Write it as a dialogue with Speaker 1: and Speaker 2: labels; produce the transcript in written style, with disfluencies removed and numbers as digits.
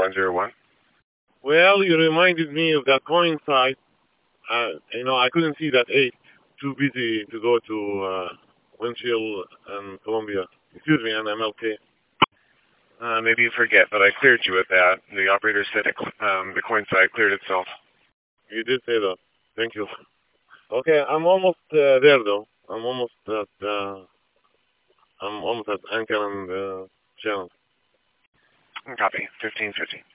Speaker 1: 101.
Speaker 2: Well, you reminded me of that coin site. I couldn't see that 8. Too busy to go to Winchell and Columbia. Excuse me, and MLK.
Speaker 1: Maybe you forget, but I cleared you with that. The operator said the coin side cleared itself.
Speaker 2: You did say that. Thank you. Okay, I'm almost there though. I'm almost at Anchor and Channel.
Speaker 1: Copy. 1550.